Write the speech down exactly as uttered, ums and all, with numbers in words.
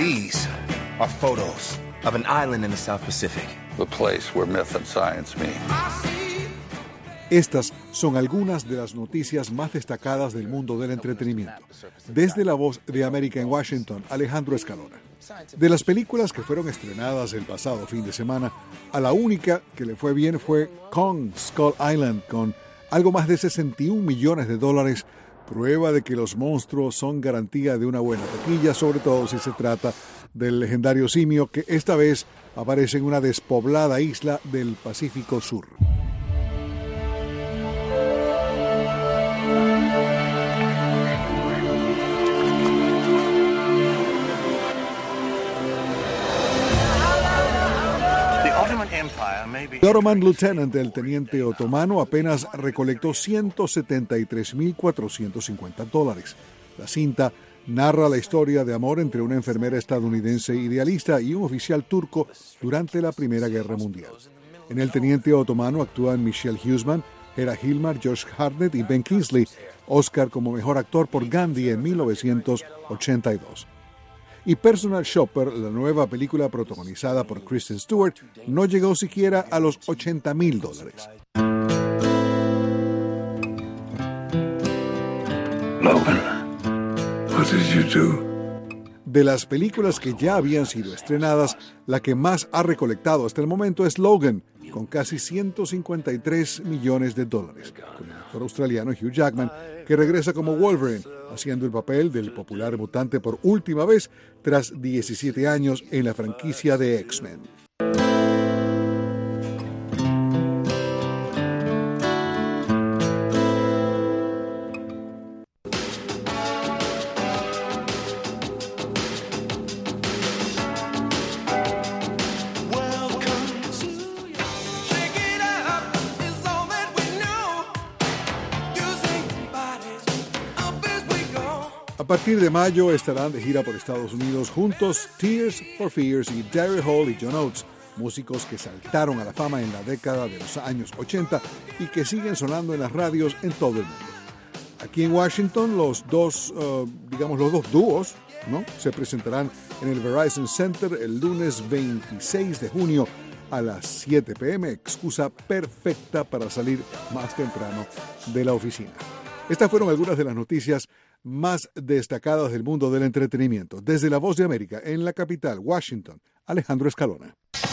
These are photos of an island in the South Pacific. The place where myth and science meet. Estas son algunas de las noticias más destacadas del mundo del entretenimiento. Desde La Voz de América en Washington, Alejandro Escalona. De las películas que fueron estrenadas el pasado fin de semana, a la única que le fue bien fue Kong Skull Island, con algo más de sesenta y un millones de dólares, prueba de que los monstruos son garantía de una buena taquilla, sobre todo si se trata del legendario simio que esta vez aparece en una despoblada isla del Pacífico Sur. The Ottoman Lieutenant, el teniente otomano, apenas recolectó ciento setenta y tres mil cuatrocientos cincuenta dólares. La cinta narra la historia de amor entre una enfermera estadounidense idealista y un oficial turco durante la Primera Guerra Mundial. En el teniente otomano actúan Michelle Huseman, Hera Hilmar, Josh Hartnett y Ben Kingsley, Oscar como mejor actor por Gandhi en mil novecientos ochenta y dos. Y Personal Shopper, la nueva película protagonizada por Kristen Stewart, no llegó siquiera a los ochenta mil dólares. Logan, what did you do? De las películas que ya habían sido estrenadas, la que más ha recolectado hasta el momento es Logan, con casi ciento cincuenta y tres millones de dólares, con el actor australiano Hugh Jackman, que regresa como Wolverine, haciendo el papel del popular mutante por última vez tras diecisiete años en la franquicia de X-Men. A partir de mayo estarán de gira por Estados Unidos juntos Tears for Fears y Daryl Hall y John Oates, músicos que saltaron a la fama en la década de los años ochenta y que siguen sonando en las radios en todo el mundo. Aquí en Washington los dos, uh, digamos los dos dúos, ¿no?, se presentarán en el Verizon Center el lunes veintiséis de junio a las siete p m, excusa perfecta para salir más temprano de la oficina. Estas fueron algunas de las noticias más destacadas del mundo del entretenimiento. Desde La Voz de América, en la capital, Washington, Alejandro Escalona.